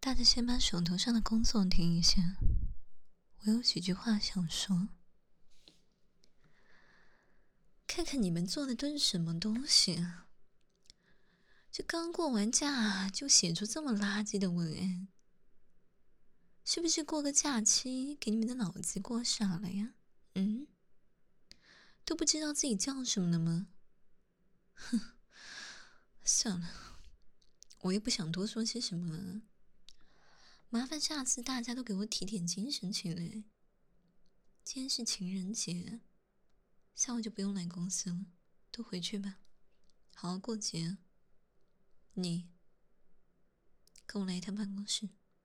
大家先把手头上的工作停一下，我有几句话想说。看看你们做的都是什么东西啊！这刚过完假就写出这么垃圾的文案，是不是过个假期给你们的脑子过傻了呀？都不知道自己叫什么了吗？哼，算了，我也不想多说些什么了。麻烦下次大家都给我提点精神起来。今天是情人节，下午就不用来公司了，都回去吧，好好过节。你跟我来一趟办公室。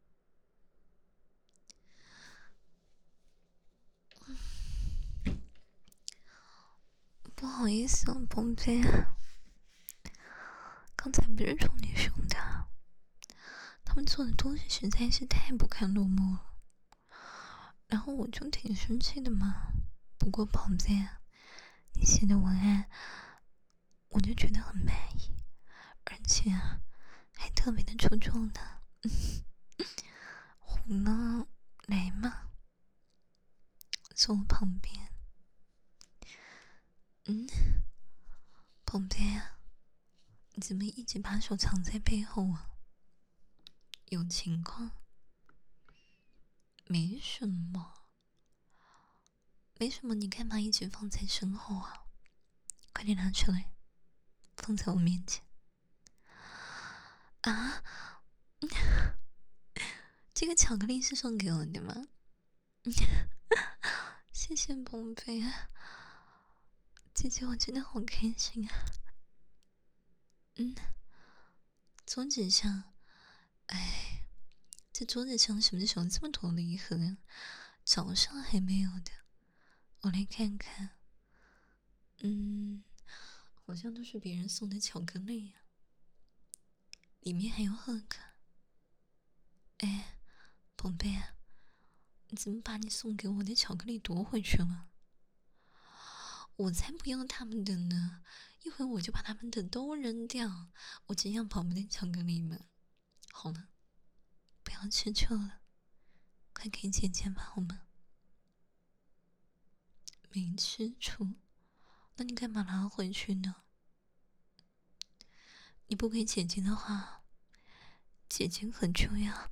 不好意思啊，宝贝，刚才不是冲你说的，他们做的东西实在是太不堪入目了，然后我就挺生气的嘛。不过宝贝，你写的文案我就觉得很满意，而且还特别的出众的。胡呢，来嘛，坐我旁边。宝贝啊，你怎么一直把手藏在背后啊？有情况？没什么，没什么，你干嘛一直放在身后啊？快点拿出来，放在我面前。啊，这个巧克力是送给我的吗？谢谢宝贝啊，姐姐我真的好开心啊。桌子上，哎，这桌子上什么时候这么多礼盒啊？早上还没有的，我来看看。好像都是别人送的巧克力呀，里面还有贺卡。哎，宝贝啊，你怎么把你送给我的巧克力夺回去了？我才不要他们的呢，一会儿我就把他们的都扔掉，我只要宝贝的巧克力们。好了，不要吃醋了，快给姐姐吧，好吗？没吃醋，那你干嘛拿回去呢？你不给姐姐的话，姐姐可就要……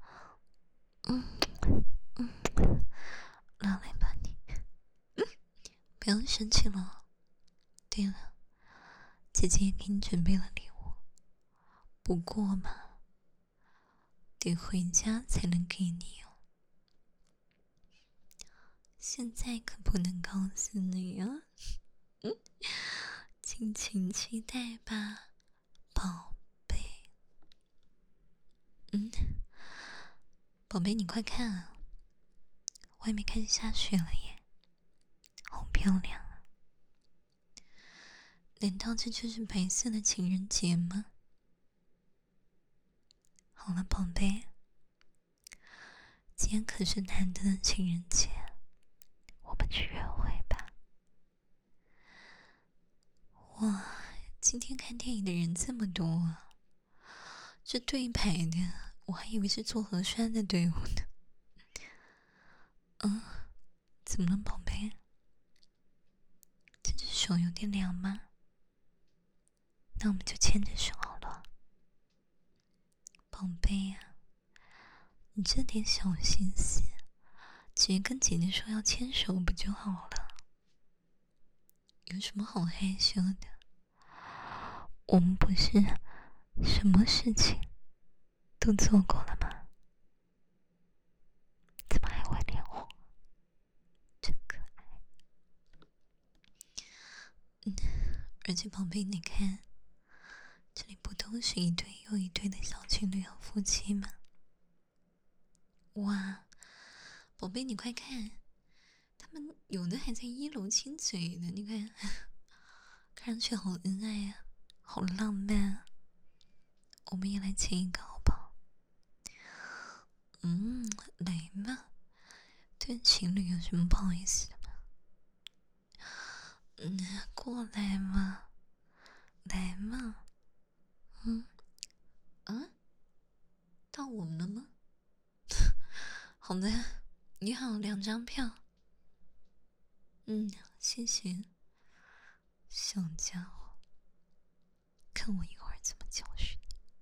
拿来吧你，不要生气了。对了，姐姐也给你准备了礼物，不过嘛，得回家才能给你哦。现在可不能告诉你啊，敬请期待吧，宝贝。宝贝，你快看啊，外面开始下雪了耶，好漂亮啊！难道这就是白色的情人节吗？好了，宝贝，今天可是难得的情人节，我们去约会吧。哇，今天看电影的人这么多啊！这对排的，我还以为是做核酸的队伍呢。怎么了，宝贝？这只手有点凉吗？那我们就牵着手好了。宝贝呀，你这点小心思，直接跟姐姐说要牵手不就好了？有什么好害羞的？我们不是什么事情都做过了吗？怎么还会脸红？真可爱。而且宝贝，你看，这里不都是一对又一对的小情侣和夫妻吗？哇，宝贝，你快看，他们有的还在1楼亲嘴呢，你看，看上去好恩爱呀，好浪漫啊！我们也来亲一个好不好？来嘛，对情侣有什么不好意思的吗？过来嘛，来嘛。到我们了吗？ 好的，你好，2张票。谢谢，小家伙，看我一会儿怎么教训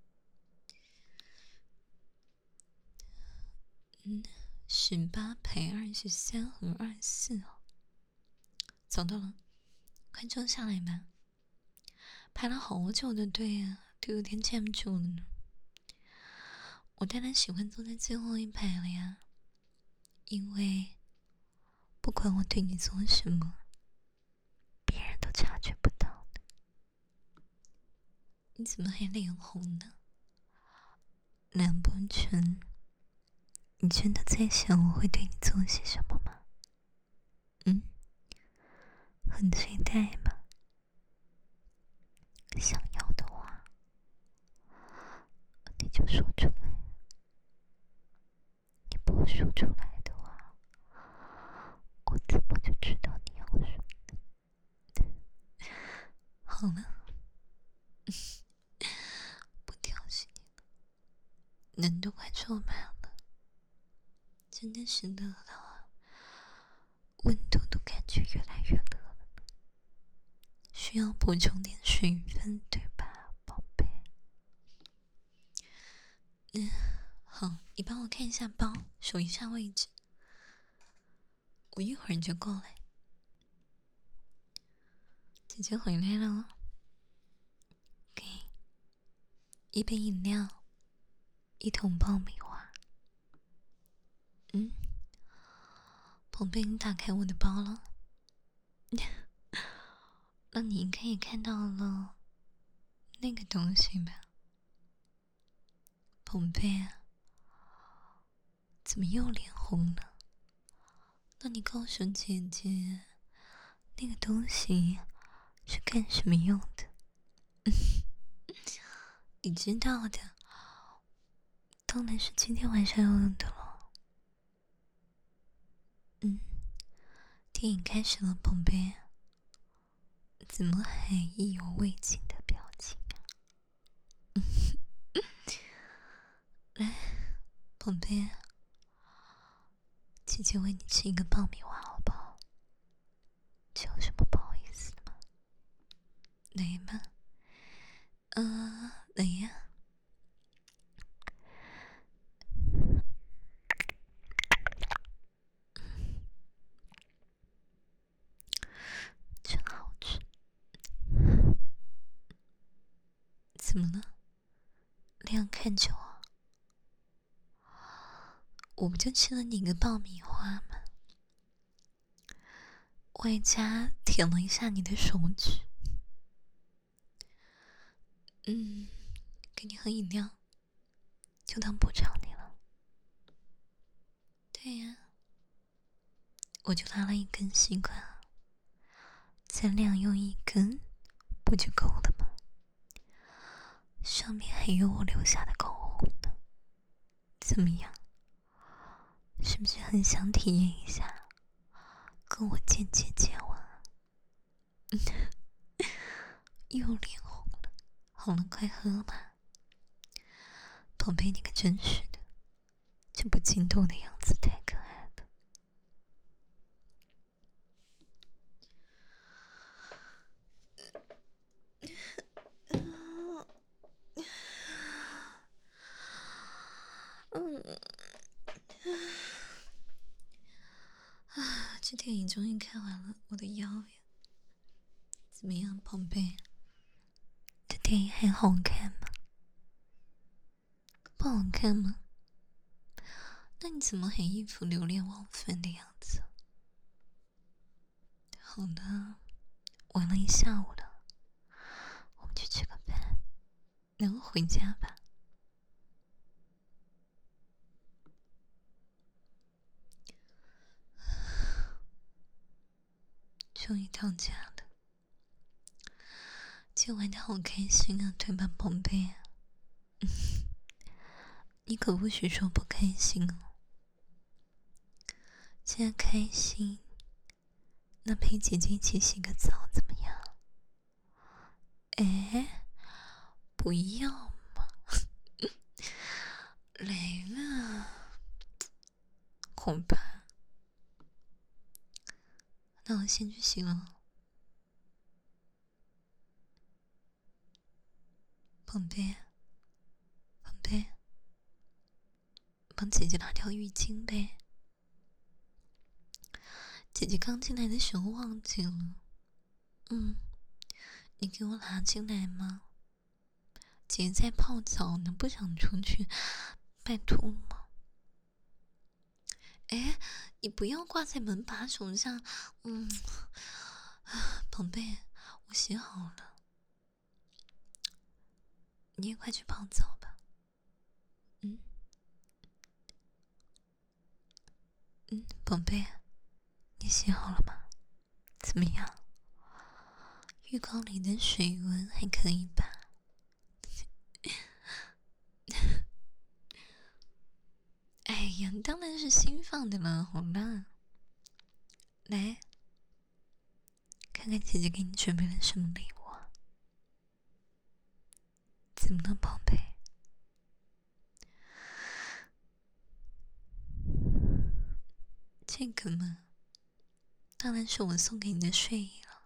你。18排23和24哦，找到了，快坐下来吧。排了好久的队啊，都有点站不住了呢。我当然喜欢坐在最后一排了呀，因为不管我对你做什么，别人都察觉不到的。你怎么还脸红呢？难不成你真的在想我会对你做些什么吗？很期待吗？想要的话，你就说出来。你不说出来的话，我怎么就知道你要说呢？好了，不调戏你了，人都快坐满了，真的是热到啊，温度都感觉越来越热了，需要补充点水分，对吧，宝贝？好，你帮我看一下包，数一下位置，我一会儿就过来。姐姐回来了，给一杯饮料，1桶爆米花。宝贝，你打开我的包了，那你应该也看到了那个东西吧？宝贝啊，怎么又脸红了？那你告诉姐姐，那个东西是干什么用的？你知道的，当然是今天晚上要用的了。电影开始了，宝贝，怎么还意犹未尽的表情啊？来，宝贝，姐姐喂你吃一个爆米花好不好？这有什么不好意思的吗？来吧，来呀。真好吃。怎么了？那样看着我，我不就吃了你一个爆米花吗？外加舔了一下你的手指。给你喝饮料，就当补偿你了。对呀，我就拉了一根吸管啊，咱俩用1根不就够了吗？上面还有我留下的口红呢，怎么样？是不是很想体验一下跟我间接接吻啊？又脸红了。好了，快喝吧。宝贝，你可真是的，这不惊动的样子太可爱了。这电影终于看完了，我的腰呀！怎么样，宝贝？这电影还好看吗？不好看吗？那你怎么还一副流连忘返的样子？好的，玩了一下午了，我们去吃个饭，然后回家吧。终于到家了，今天玩的好开心啊，对吧，宝贝？你可不许说不开心哦。既然开心，那陪姐姐一起洗个澡怎么样？哎，不要嘛！来嘛！ 恐怕。那我先去洗了。宝贝，宝贝，帮姐姐拿条浴巾呗。姐姐刚进来的时候忘记了。你给我拿进来吗？姐姐在泡澡呢，不想出去，拜托嘛。哎，你不要挂在门把手上。宝贝，我洗好了，你也快去泡澡吧。宝贝，你洗好了吗？怎么样？浴缸里的水温还可以吧？哎呀，当然是新放的了，好啦。来，看看姐姐给你准备了什么礼物啊？怎么了，宝贝？这个嘛，当然是我送给你的睡衣了。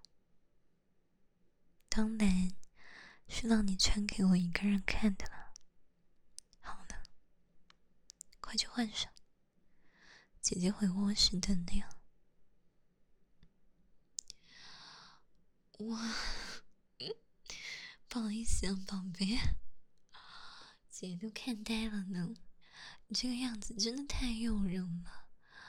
当然是让你穿给我一个人看的了。好了，快去换上，姐姐回卧室等你了。哇，不好意思啊，宝贝，姐都看呆了呢。你这个样子真的太诱人了。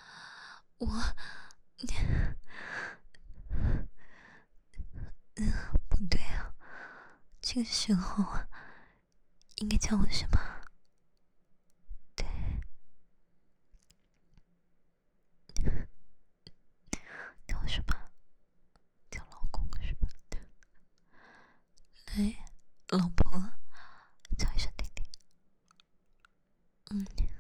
不对啊，这个时候应该叫我什么？对，叫我什么？叫老公是吧？来，老婆，叫一声弟弟。